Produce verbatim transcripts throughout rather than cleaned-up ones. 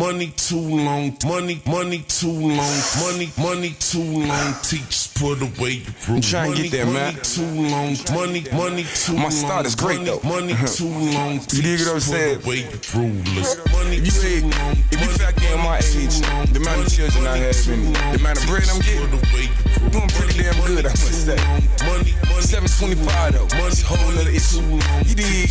money too long, money, money too long, money, money too long. Teach, put away your brew. I'm trying to get there, man. Money too long, money, money too long. My start is great, though. Money too long. You dig what I'm saying? Put away your rulers. Money If you, too long. if you factor in my age, the amount of children I have and the amount of bread I'm getting, doing pretty damn good, I must say. seven twenty-five though, it's a whole nother issue. You dig?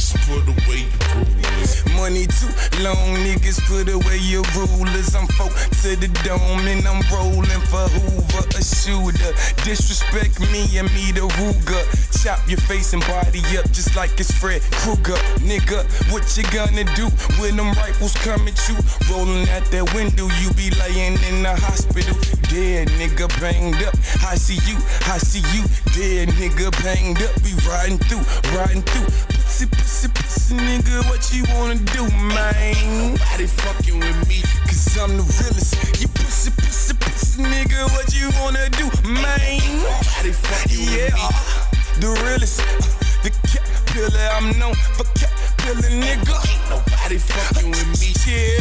Money too long, niggas put away your rulers. I'm folk to the dome and I'm rolling for Hoover, a shooter. Disrespect me and me the Ruger. Chop your face and body up just like it's Fred Krueger. Nigga, what you gonna do when them rifles come at you? Rolling out that window, you be laying in the hospital. Dead nigga banged up, I see you, I see you. Dead nigga banged up, we riding through, riding through. Pussy, pussy, pussy, nigga, what you wanna do, man? Nobody fucking with me, cause I'm the realest. You pussy, pussy, pussy, nigga, what you wanna do, man? Nobody fucking yeah, with me, the realest. The cat pillar, I'm known for cat pillar, nigga. Nobody fucking with me,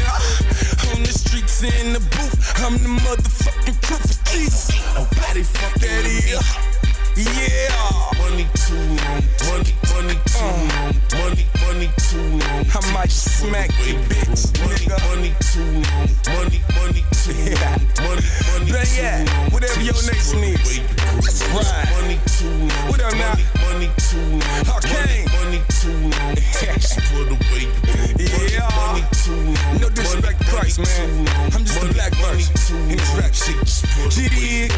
yeah. On the streets and in the booth, I'm the motherfucking truth, Jesus. Nobody fucking that with is. me. Yeah, money too long, money, money too uh, long, money, money too long. I might smack you, bitch, money, nigga. Money too long, money, money too yeah. long, money, money but too yeah, long. whatever your nation needs, let's ride. Money too long, what up now? Money too long, okay. Money too long, put away your yeah. Money too long, no disrespect to Christ, man. I'm just a black version in this rap shit. G D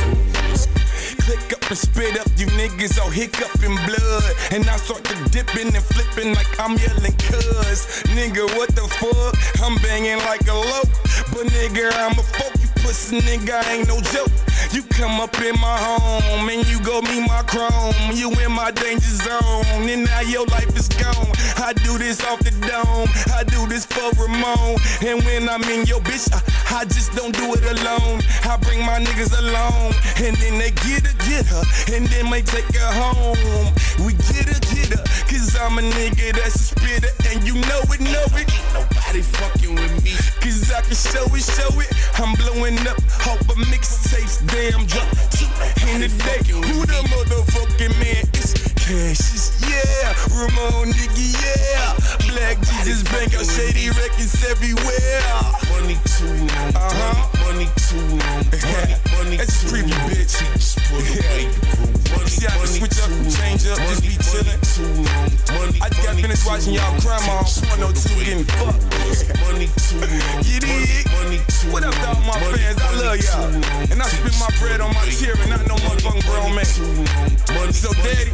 click up and spit up, you niggas all hiccup in blood. And I start to dipping and flipping like I'm yelling cuz. Nigga, what the fuck? I'm banging like a lope. But nigga, I'm a folk, you pussy nigga, I ain't no joke. You come up in my home and you go meet my chrome. You in my danger zone and now your life is gone. I do this off the dome, I do this for Ramon. And when I'm in your bitch, I, I just don't do it alone. I bring my niggas along and then they get her, get her, and then may take her home. We get her, get her, cause I'm a nigga that's a spitter and you know it, know it. Nobody fucking with me, cause I can show it, show it. I'm blowing up off of mixtapes, damn drop two in the day. Who the motherfucking man is? Cassius, yeah. Ramon, nigga, yeah. Black Jesus Bank, out shady records everywhere. Money too long, uh-huh. money too long, money, money that's too creepy, long. bitch. Money, see, I can switch up and change up, just be chillin'. I just got finished watching y'all grandma on one oh two getting fucked. Money too long, you dig? What up, dog, my fans? I love y'all. And I spend my bread on my chair and not no motherfucking grown man. So, daddy,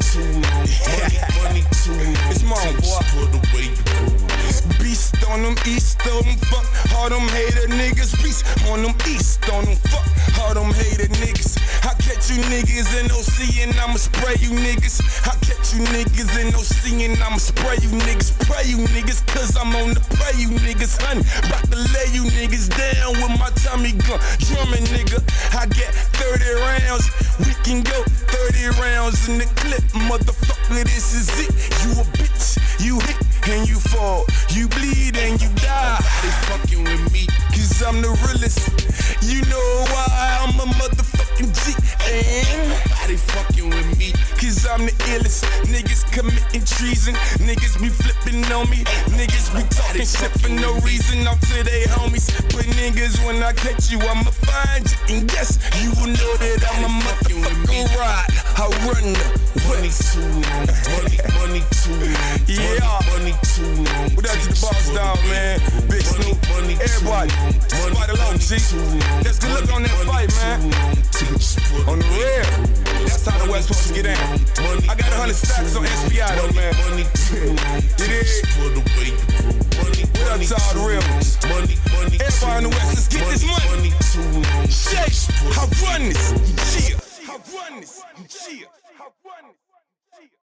it's mom, boy. Beast on them, east on them, fuck all them hater niggas. Beast on them, east on them, fuck all them hater niggas. I catch you niggas in O C and I'ma spray you niggas. I catch you niggas in O C and I'ma spray you niggas. Pray you niggas, cause I'm on the pray you niggas, honey. About to lay you niggas down with my Tommy gun. Drumming nigga, I get thirty rounds. We can go thirty rounds in the clip, motherfucker, this is it. You a bitch, you hit and you fall. You bleed and you die. They fucking with me, cause I'm the realest. You know why I'm a motherfucking G. And they fucking with me, cause I'm the illest. Niggas committing treason. Niggas be flipping on me. Niggas be talking shit for no reason. Out to they homies. But niggas, when I catch you, I'ma find you. And yes, you will know that I'm a motherfucking ride. I run the money too long, money, money too long, yeah. Money too long. What up to the boss down, man? Big Snoop, everybody. Spider Low, G. Let's good look on that fight, man. On the real. That's how the West Coast get down. I got a hundred stacks on S P I though, man. It is. What up to all the real ones? Everybody in the West, let's get this money. Shake, I run this. Yeah. I run this. Yeah.